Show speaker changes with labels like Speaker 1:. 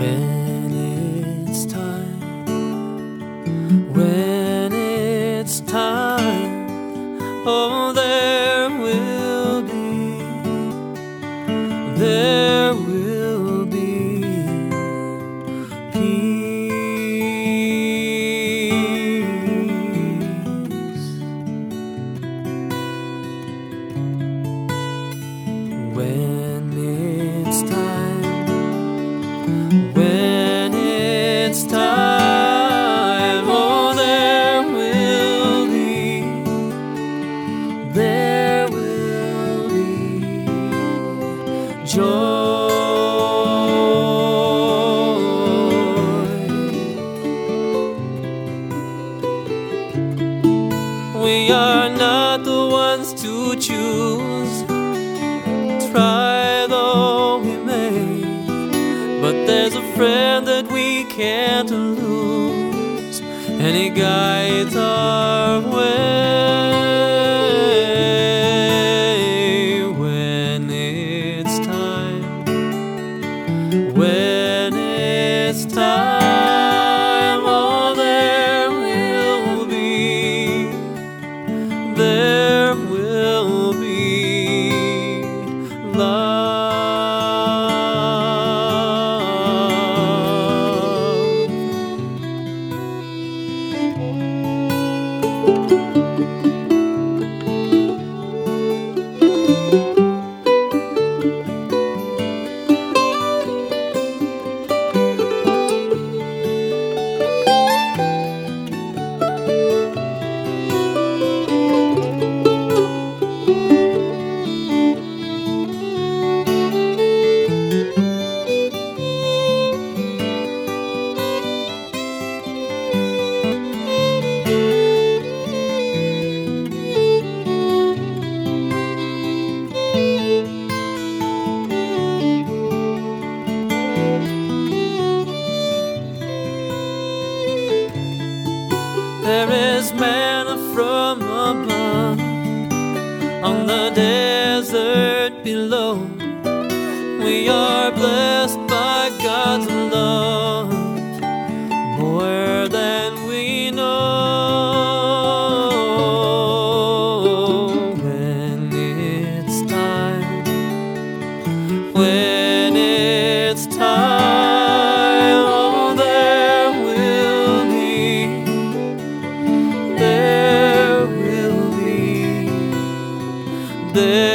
Speaker 1: When it's time, oh, there will be peace. When it's time, when it's time, oh, there will be joy. We are not the ones to choose, try though we may, but there's a friend that we can't lose, and he guides our way. When it's time, when it's time, oh, there will be love. There is manna from above on the desert below. We are blessed by God's love more than we know. When it's time, when it's time, oh, there will be